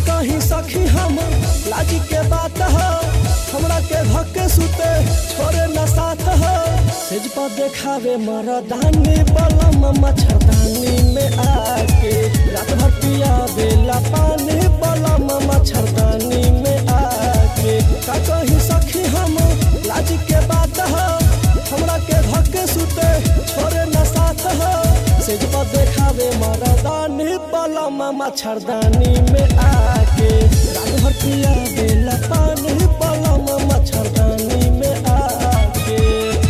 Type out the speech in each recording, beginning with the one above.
कहीं सखी हम लाजी के बात हो हमरा के धक्के सुते छोड़े न साथ हो सेज पर देखावे मरदानी बलम मच्छरदानी में आके रात भर पिया बेला पानी बलम मच्छरदानी में आके का कहीं सखी हम लाजी के बात हो हमरा के धक्के सुते छोड़े न साथ हो सेज पर देखावे मरदानी बलम मच्छरदानी में आके रात भर पिया बेला पानी बलम मच्छरदानी में आके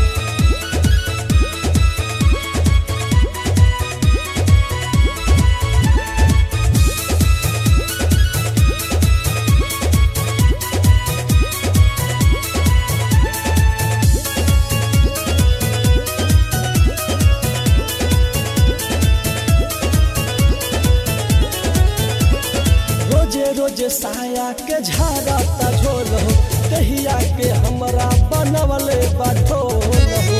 रोजे साया के झाड़ता झोल हो कहिया के हमरा बनवले बाठोल हो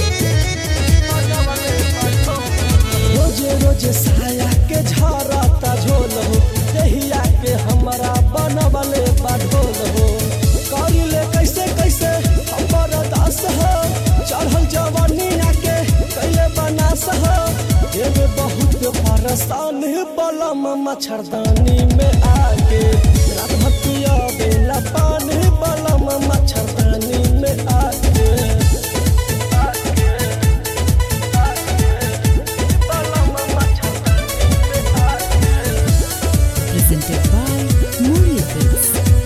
रोजे साया के झाड़ता झोल हो कहिया के हमरा बनवले बाठोल हो करिले कैसे कैसे हमर दास हो चढ़ल जवानिया के कैले बनास हो एगो बहुत परेशान बलम मच्छरदानी में आके रात भर पिया बेला पानी बलम मच्छरदानी में आके बलम मच्छरदानी में आके Presented by Moria Films.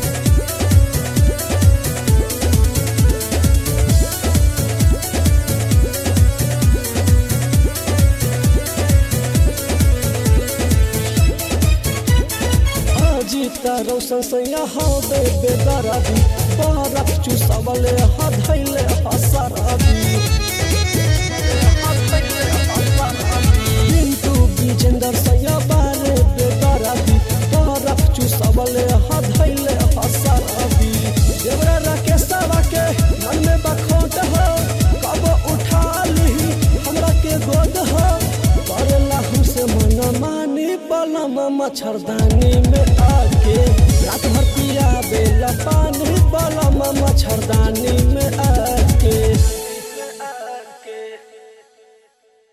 जीता रोशन से यहाँ दे बेदरादी बरफ चूसवले हधैले हसरादी पिंटू विजेंद्र से बारे बेदरादी बरफ चूसवले हधैले हसरादी देवरा राकेशवा के मन में बखोट हो कब उठा ली हमरा के गोद हो करेला हमसे मन मानी बलम मच्छरदानी में आके रात भर पिया बेला पानी बलम मच्छरदानी